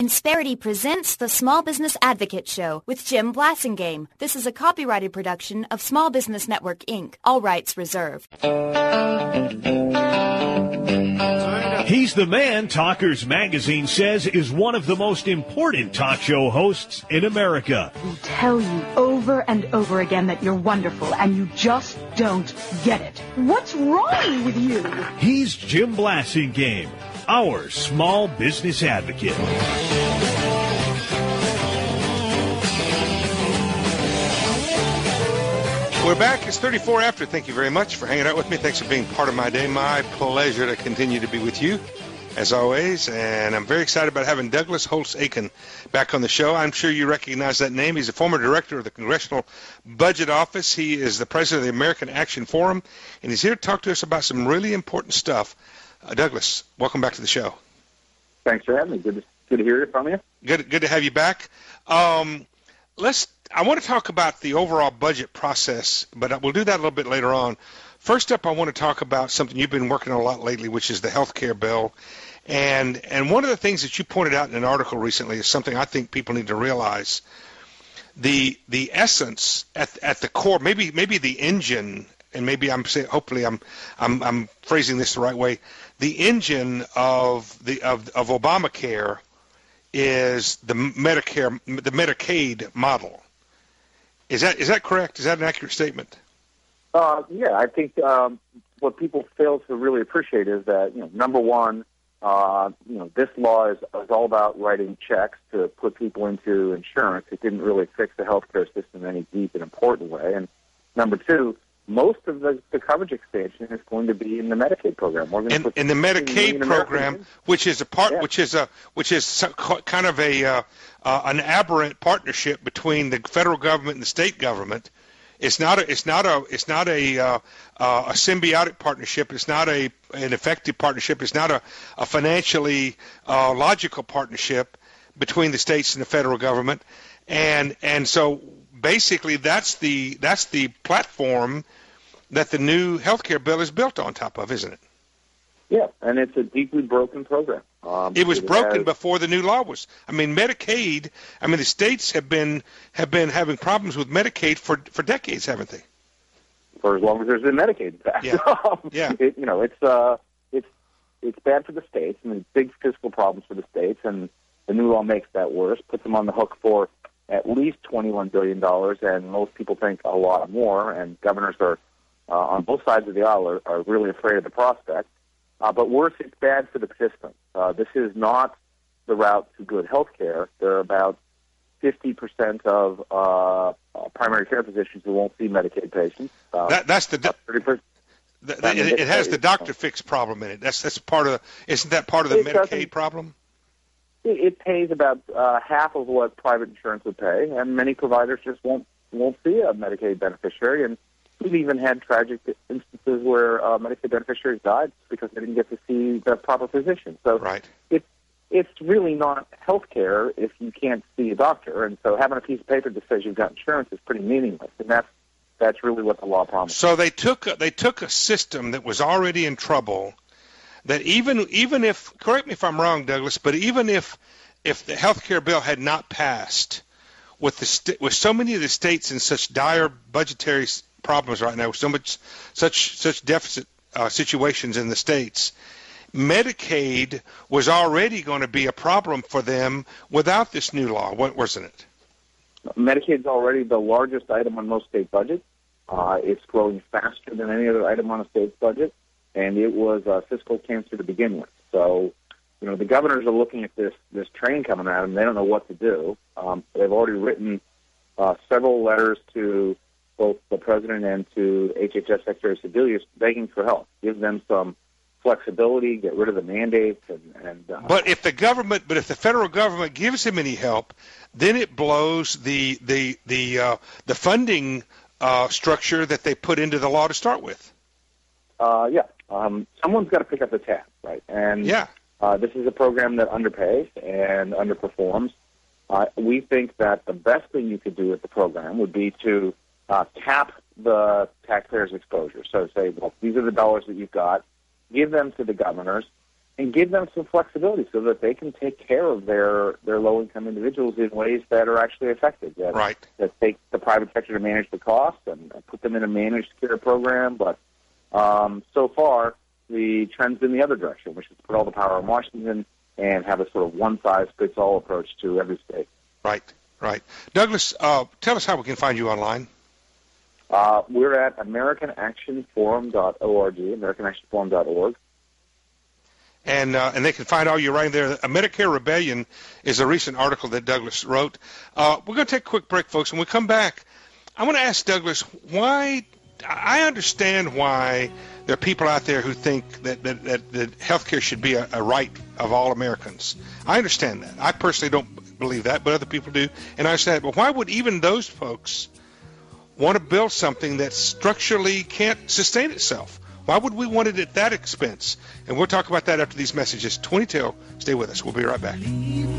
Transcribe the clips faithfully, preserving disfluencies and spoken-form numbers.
Insperity presents the Small Business Advocate Show with Jim Blasingame. This is a copyrighted production of Small Business Network, Incorporated. All rights reserved. He's the man Talkers Magazine says is one of the most important talk show hosts in America. We tell you over and over again that you're wonderful, and you just don't get it. What's wrong with you? He's Jim Blasingame, our small business advocate. We're back. It's thirty-four after. Thank you very much for hanging out with me. Thanks for being part of my day. My pleasure to continue to be with you, as always. And I'm very excited about having Douglas Holtz-Eakin back on the show. I'm sure you recognize that name. He's a former director of the Congressional Budget Office. He is the president of the American Action Forum, and he's here to talk to us about some really important stuff. Uh, Douglas, welcome back to the show. Thanks for having me. Good to, good to hear it from you. Good, good to have you back. Um, let's. I want to talk about the overall budget process, but we'll do that a little bit later on. First up, I want to talk about something you've been working on a lot lately, which is the health care bill. And and one of the things that you pointed out in an article recently is something I think people need to realize. The the essence at at the core, maybe maybe the engine, and maybe I'm saying, hopefully I'm I'm I'm phrasing this the right way. The engine of the of of Obamacare is the Medicare the Medicaid model. Is that is that correct? Is that an accurate statement? Uh, yeah, I think um, what people fail to really appreciate is that, you know, number one, uh, you know, this law is, is all about writing checks to put people into insurance. It didn't really fix the healthcare system in any deep and important way. And number two, most of the, the coverage expansion is going to be in the Medicaid program. We're going in, to put in the Medicaid program, which is a part, yeah. which is a, which is some, kind of a uh, uh, an aberrant partnership between the federal government and the state government. It's not a, it's not a, it's not a, uh, uh, a symbiotic partnership. It's not a an effective partnership. It's not a, a financially uh, logical partnership between the states and the federal government. And and so basically, that's the that's the platform that the new health care bill is built on top of, isn't it? Yeah, and it's a deeply broken program. Um, it was it broken has, before the new law was. I mean, Medicaid. I mean, the states have been have been having problems with Medicaid for for decades, haven't they? For as long as there's been Medicaid, in fact. Yeah. yeah. It, you know, it's uh, it's it's bad for the states, and there's big fiscal problems for the states, and the new law makes that worse, puts them on the hook for at least twenty-one billion dollars, and most people think a lot more, and governors are uh, on both sides of the aisle are, are really afraid of the prospect. Uh, but worse, it's bad for the system. Uh, this is not the route to good health care. There are about fifty percent of uh, uh, primary care physicians who won't see Medicaid patients. Uh, that, that's the... thirty percent. The, the, it, it has the doctor fix problem in it. That's that's part of the, isn't that part of the it Medicaid problem? It, it pays about uh, half of what private insurance would pay, and many providers just won't won't see a Medicaid beneficiary. And we've even had tragic instances where uh, Medicaid beneficiaries died because they didn't get to see the proper physician. So right. it, it's really not health care if you can't see a doctor. And so having a piece of paper that says you've got insurance is pretty meaningless. And that's that's really what the law promises. So they took a, they took a system that was already in trouble. That even even if, correct me if I'm wrong, Douglas, but even if if the health care bill had not passed, with the st- with so many of the states in such dire budgetary problems right now, with so much such such deficit uh, situations in the states, Medicaid was already going to be a problem for them without this new law, wasn't it? Medicaid is already the largest item on most state budgets. Uh, it's growing faster than any other item on a state's budget, and it was uh, fiscal cancer to begin with. So, you know, the governors are looking at this this train coming at them. They don't know what to do. Um, they've already written uh, several letters to both the president and to H H S Secretary Sebelius begging for help. Give them some flexibility, get rid of the mandates, and. and uh, but if the government, but if the federal government gives him any help, then it blows the the the uh, the funding uh, structure that they put into the law to start with. Uh, yeah, um, someone's got to pick up the tab, right? And yeah. uh, this is a program that underpays and underperforms. Uh, we think that the best thing you could do with the program would be to uh, cap the taxpayers' exposure. So say, well, these are the dollars that you've got. Give them to the governors. and give them some flexibility so that they can take care of their, their low-income individuals in ways that are actually effective, that, right. that take the private sector to manage the cost and put them in a managed care program. But um, so far, the trend's been the other direction, which is to put all the power in Washington and have a sort of one-size-fits-all approach to every state. Right, right. Douglas, uh, tell us how we can find you online. Uh, we're at American Action Forum dot org, American Action Forum dot org. And uh, and they can find all your writing there. A Medicare Rebellion is a recent article that Douglas wrote. Uh, we're going to take a quick break, folks. When we come back, I want to ask Douglas why. I understand why there are people out there who think that, that, that, that health care should be a, a right of all Americans. I understand that. I personally don't believe that, but other people do. And I understand that. But why would even those folks want to build something that structurally can't sustain itself? Why would we want it at that expense? And we'll talk about that after these messages. twenty till, stay with us. We'll be right back.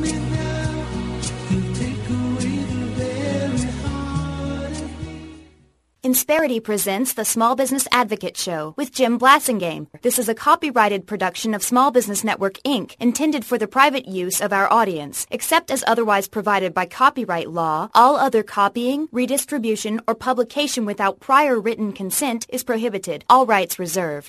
Insperity presents the Small Business Advocate Show with Jim Blasingame. This is a copyrighted production of Small Business Network, Incorporated, intended for the private use of our audience. Except as otherwise provided by copyright law, all other copying, redistribution, or publication without prior written consent is prohibited. All rights reserved.